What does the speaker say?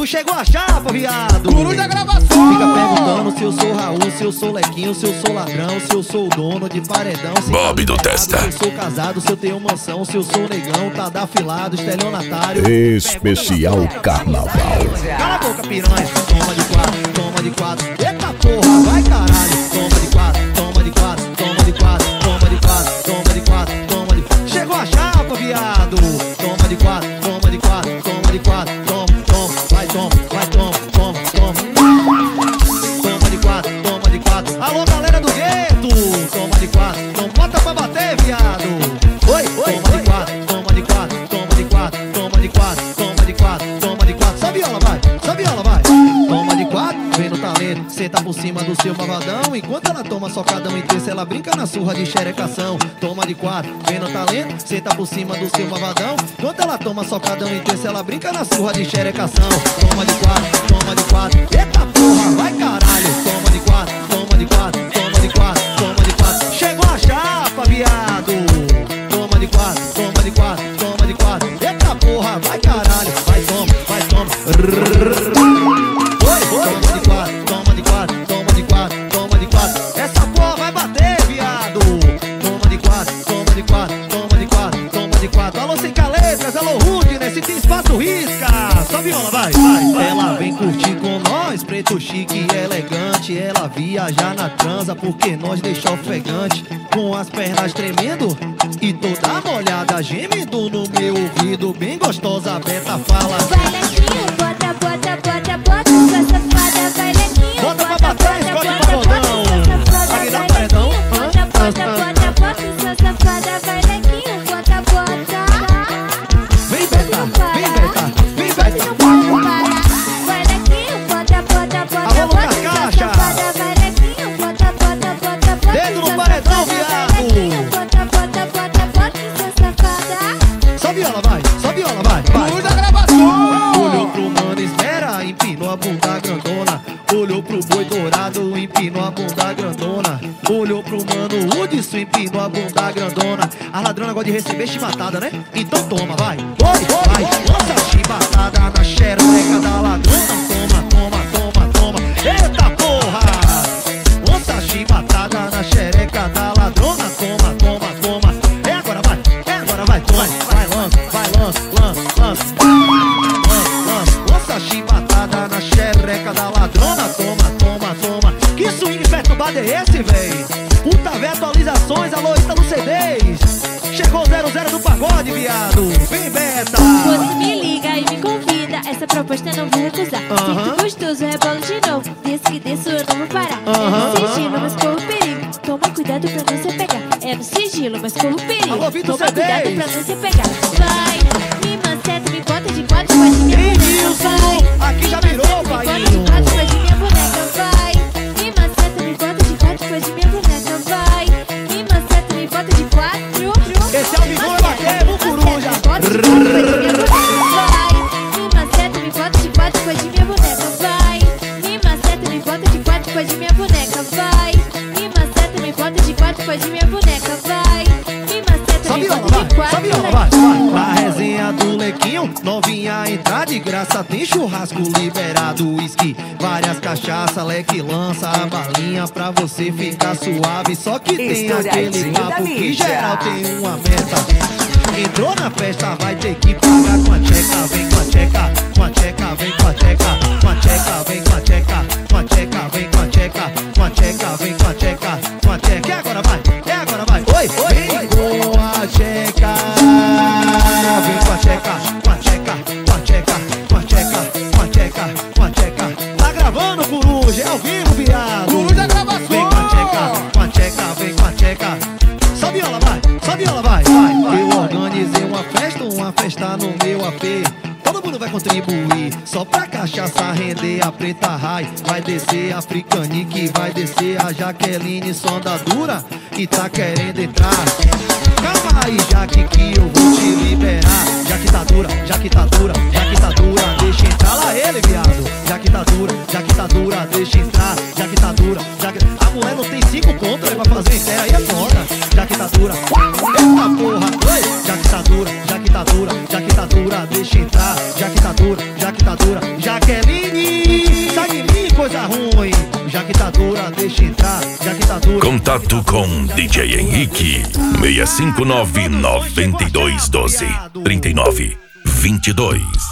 Tu chegou a chapa, viado. Guru da gravação. Fica perguntando se eu sou Raul, se eu sou Lequinho, se eu sou ladrão, se eu sou o dono de paredão, se Bob do Testa. se eu sou casado, se eu tenho mansão, se eu sou negão, tá da afilado, estelionatário. Especial Carnaval. Cala a boca, piranha. Toma de quatro, toma de quatro. Eita porra, vai caralho. Toma de quatro, toma de quatro, toma de quatro, toma de quatro, toma de quatro, toma de... Chegou a chapa, viado. Toma de quatro, toma de quatro, toma de quatro, toma, toma, vai, toma, vai, toma, toma, toma. Toma de quatro, toma de quatro. Alô, galera do gueto. Toma de quatro, toma, bota pra bater, viado. Oi, oi, toma de quatro, toma de quatro, toma de quatro, toma de quatro, toma de quatro, toma de quatro. Só viola, vai, só viola, vai. Toma de quatro, vem no talento, senta por cima do seu malvadão. Enquanto ela toma socadão em terça, ela brinca na surra de xerecação. Toma de quatro, vem no talento, senta por cima do seu malvadão. Enquanto ela toma socadão em terça, ela brinca na surra de xerecação. Toma de quatro, toma de quatro. Eita porra, vai caralho. Toma de quatro, toma de quatro, toma de quatro, toma de quatro. Chegou a chapa, viado. Toma de quatro, toma de quatro, toma de quatro. Eita porra, vai caralho. Vai, toma, vai, toma. Toma de quatro, toma de quatro, toma de quatro, toma de quatro. Essa porra vai bater, viado. Toma de quatro, toma de quatro, toma de quatro, toma de quatro. Alô, sem caletras, alô, rude, né? Se tem espaço, risca. Só viola, vai, vai. Ela vem curtir com nós, preto chique e elegante. Ela viaja na transa porque nós deixa ofegante. Com as pernas tremendo e toda molhada, gemendo no meu ouvido. Bem gostosa, Beta fala. Vai, Lequinho, bota, bota, bota, bota, sua safada. Vai, Lequinho, Bota pra bota, bater, bota, escolhe bota, pra bota, botão. sua safada. Aqui dá Vai, paredão. Lequinho, bota, bota, bota, bota, sua safada. Vai, Lequinho, bota, bota. Vem, Beta, vem, Beta, vem, Bota Beta. no palco, para. Vai, Lequinho, bota, bota, bota, Alô, bota, Lucas sua Caixa. safada. Vai, Lequinho, bota, bota, bota, bota, Dedo no sua paredão, safada. viado. Vai, Lequinho, bota, bota, bota, bota, sua safada. Só viola, vai, só viola, vai, vai. Guru da gravação. Olhou pro mano, espera, empinou a bunda grandona. Olhou pro boi dourado, empinou a bunda grandona. Olhou pro mano Hudson, empinou a bunda grandona. A ladrona gosta de receber chibatada, né? Então toma, vai. Oi, vai, lança chibatada na xereca da ladrona. Toma, toma, toma, toma. Eita porra! Lança chibatada na xereca da ladrona. Toma, toma, toma. É agora, vai, é agora, vai, toma. Vai, lança, vai, lança, lança, lança. Lança chibatada na xereca da ladrona. Toma, toma, toma. Que swing perturbado é esse, véi? Puta V atualizações, alô, Ítalo CDs. Chegou o 00 do pagode, viado. Vem, Beta. Você me liga e me convida, essa proposta eu não vou recusar. Sinto gostoso, rebolo de novo, desço que desço eu não vou parar. É no sigilo, mas corro perigo, toma cuidado pra não se pegar. É no sigilo, mas corro perigo, Alô, Vitor toma CDs. cuidado pra não se pegar. Vai, me maceta, me bota de quatro, pode minha Ei, boneca. Wilson, Vai, aqui me já virou, maceta, me bota painho. de quatro, pode minha boneca. Vai, me maceta, me bota de quatro, pode minha boneca. Vai, me maceta, me bota de quatro. Esse é o Vigor, vai bater, vamos coruja. Vai, me maceta, me bota de quatro, pode minha boneca. Vai, me maceta, me bota de quatro, pode minha boneca. Vai, me maceta, me bota de quatro, pode minha boneca. Vai, me maceta, Só me viola, bota vai, de quatro. só viola, vai, vai. Na resenha do Lequinho, novinha entrar de graça. Tem churrasco liberado, uísque, várias cachaça. Leque lança a balinha pra você ficar suave. Só que tem aquele papo que geral tem uma meta. Entrou na festa, vai ter que pagar com a tcheca. Vem com a tcheca, com a tcheca, vem com a tcheca. Com a tcheca, vem com a tcheca. Com a tcheca, vem com a tcheca. Com a tcheca, vem com a tcheca. Com a tcheca, é agora vai, é agora vai. Oi, oi, vem com a tcheca. Vem com a tcheca, com a tcheca, com a tcheca, com a tcheca, com a tcheca, com a tcheca. Tá gravando, coruja, é ao vivo, viado. Guru da gravação. Vem com a tcheca, com a tcheca, vem com a tcheca. Só viola, vai, só viola, vai, vai. Eu organizei uma festa no meu AP. Todo mundo vai contribuir, só pra cachaça render. A Preta Rai vai descer, a Africanique vai descer. A Jaqueline sonda dura e tá querendo entrar. Calma aí, Jaque, que eu vou te liberar. Já que tá dura, já que tá dura, já que tá dura, deixa entrar lá ele, viado. Já que tá dura, já que tá dura, deixa entrar. Já que tá dura, já que... A mulher não tem 5 contos, aí vai fazer inteira, aí é foda. Já que tá dura, eita porra, oi. Já que tá dura, já que tá dura, já que tá dura, deixa entrar. Já que tá dura, já que tá dura. Jaqueline, sai de mim, coisa ruim. Já que tá dura, deixa entrar, já que tá dura. Contato com DJ Henrique 659-9212-3922.